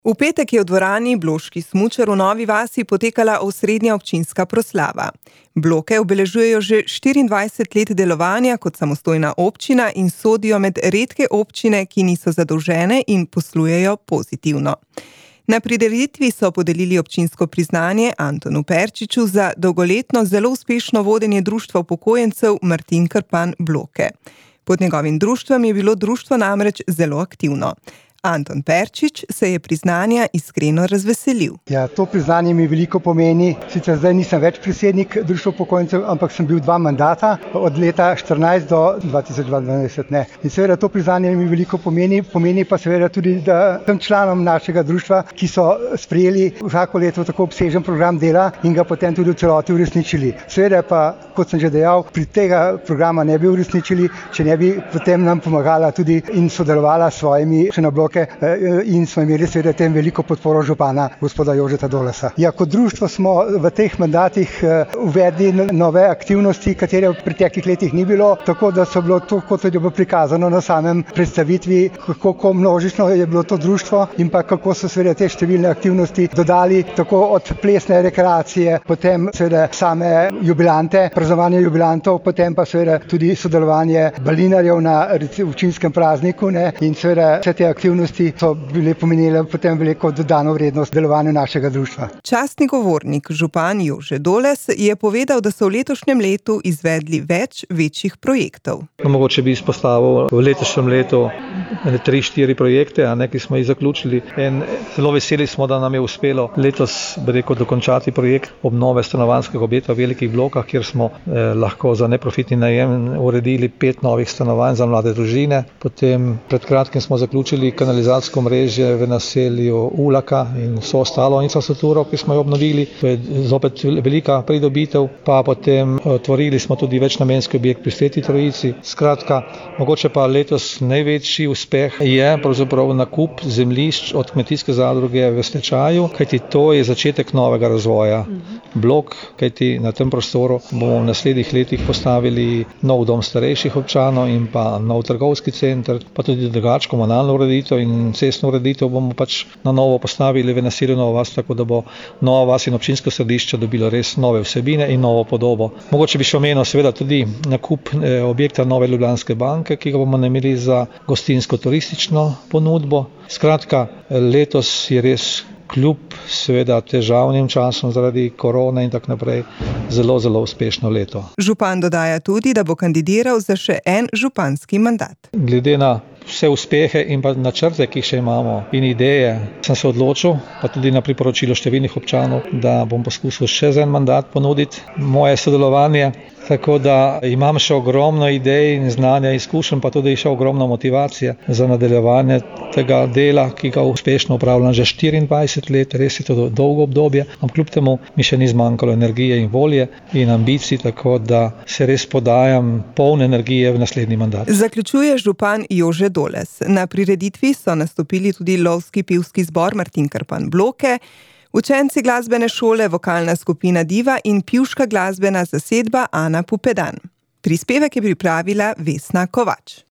V petek je v dvorani Bloški smučar v Novi vasi potekala osrednja občinska proslava. Bloke obeležujejo že 24 let delovanja kot samostojna občina in sodijo med redke občine, ki niso zadolžene in poslujejo pozitivno. Na prireditvi so podelili občinsko priznanje Antonu Perčiču za dolgoletno zelo uspešno vodenje društva upokojencev Martin Krpan Bloke. Pod njegovim društvom je bilo društvo namreč zelo aktivno. Anton Perčič se je priznanja iskreno razveselil. Ja, to priznanje mi veliko pomeni. Sicer zdaj nisem več predsednik društva upokojencev, ampak sem bil 2 mandata, od leta 2014 do 2022. In seveda to priznanje mi veliko pomeni pa seveda tudi, da sem članom našega društva, ki so sprejeli vsako leto tako obsežen program dela in ga potem tudi v celoti uresničili. Seveda pa, kot sem že dejal, pri tega programa ne bi uresničili, če ne bi potem nam pomagala tudi in sodelovala s svojimi še na Bloke in smo imeli seveda tem veliko podporo župana gospoda Jožeta Dolesa. Ja, kot društvo smo v teh mandatih uvedli nove aktivnosti, katere v preteklih letih ni bilo, tako da so bilo to, kot je bilo prikazano na samem predstavitvi, kako množično je bilo to društvo in pa kako so seveda te številne aktivnosti dodali, tako od plesne rekreacije, potem seveda same jubilante, praznovanje jubilantov, potem pa seveda tudi sodelovanje balinarjev na občinskem prazniku, in seveda vse te aktivnosti so bile pomenile potem veliko dodano vrednost delovanju našega društva. Častni govornik, župan Jože Doles, je povedal, da so v letošnjem letu izvedli več večjih projektov. Mogoče bi izpostavil v letošnjem letu 3-4 projekte, ki smo jih zaključili. In zelo veseli smo, da nam je uspelo letos, dokončati projekt obnove stanovanjskega objekta v velikih blokah, kjer smo lahko za neprofitni najem uredili 5 novih stanovanj za mlade družine. Potem pred kratkim smo zaključili kanalizacijsko mreže v naselju Ulaka in vso ostalo infrastrukturo, ki smo jo obnovili. To je zopet velika pridobitev. Pa potem otvorili smo tudi večnamenski objekt pri Sveti Trojici. Skratka, mogoče pa letos največji uspeh je pravzaprav nakup zemljišč od kmetijske zadruge v stečaju, kajti to je začetek novega razvoja. Blok, kajti na tem prostoru bomo v naslednjih letih postavili nov dom starejših občanov in pa nov trgovski center, pa tudi drugače komunalno ureditev in cestno ureditev bomo na novo postavili v naselju Nova vas, tako da bo Nova vas in občinsko središče dobilo res nove vsebine in novo podobo. Mogoče bi še omenil seveda tudi nakup objekta Nove Ljubljanske banke, ki ga bomo namenili za gostinsko-turistično ponudbo. Skratka, letos je res kljub seveda težavnim časom zaradi korone in tako naprej zelo, zelo uspešno leto. Župan dodaja tudi, da bo kandidiral za še en županski mandat. Glede na vse uspehe in pa načrte, ki jih še imamo in ideje, sem se odločil, pa tudi na priporočilo številnih občanov, da bom poskusil še za en mandat ponuditi moje sodelovanje. Tako da imam še ogromno idej in znanja, izkušenj, pa tudi še ogromno motivacije za nadaljevanje tega dela, ki ga uspešno upravljam že 24 let, res je to dolgo obdobje, ampak kljub temu mi še ni zmanjkalo energije in volje in ambicij, tako da se res podajam poln energije v naslednji mandat. Zaključuje župan Jože Doles. Na prireditvi so nastopili tudi lovski pivski zbor Martin Krpan Bloke, učenci glasbene šole, vokalna skupina Diva in pivška glasbena zasedba Ana Pupedan. Prispevek je pripravila Vesna Kovač.